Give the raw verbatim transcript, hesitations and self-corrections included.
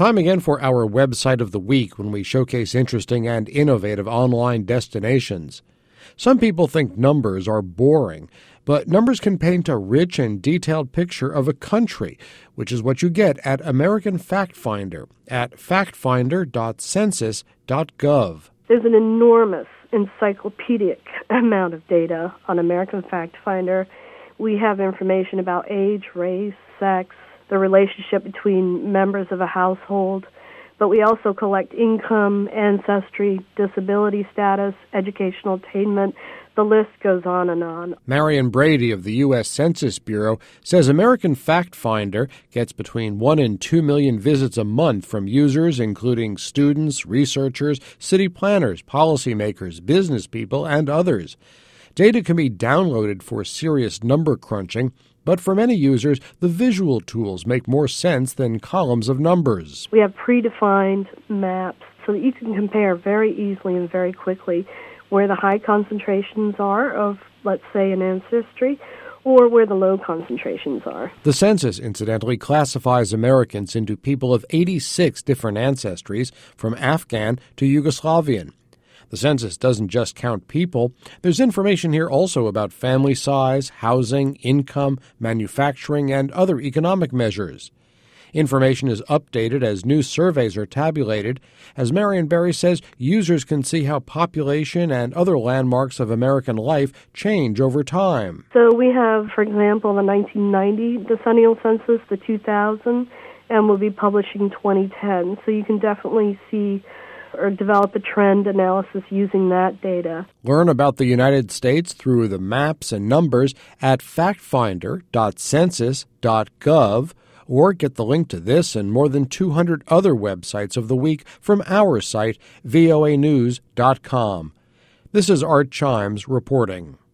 Time again for our website of the week when we showcase interesting and innovative online destinations. Some people think numbers are boring, but numbers can paint a rich and detailed picture of a country, which is what you get at American Fact Finder at fact finder dot census dot gov. There's an enormous encyclopedic amount of data on American Fact Finder. We have information about age, race, sex, the relationship between members of a household, but we also collect income, ancestry, disability status, educational attainment. The list goes on and on. Marion Brady of the U S Census Bureau says American Fact Finder gets between one and two million visits a month from users including students, researchers, city planners, policymakers, business people, and others. Data can be downloaded for serious number crunching, but for many users, the visual tools make more sense than columns of numbers. We have predefined maps so that you can compare very easily and very quickly where the high concentrations are of, let's say, an ancestry, or where the low concentrations are. The census, incidentally, classifies Americans into people of eighty-six different ancestries, from Afghan to Yugoslavian. The census doesn't just count people. There's information here also about family size, housing, income, manufacturing, and other economic measures. Information is updated as new surveys are tabulated. As Marion Berry says, users can see how population and other landmarks of American life change over time. So we have, for example, the nineteen ninety decennial census, the two thousand, and we'll be publishing twenty ten. So you can definitely see or develop a trend analysis using that data. Learn about the United States through the maps and numbers at fact finder dot census dot gov, or get the link to this and more than two hundred other websites of the week from our site, V O A news dot com. This is Art Chimes reporting.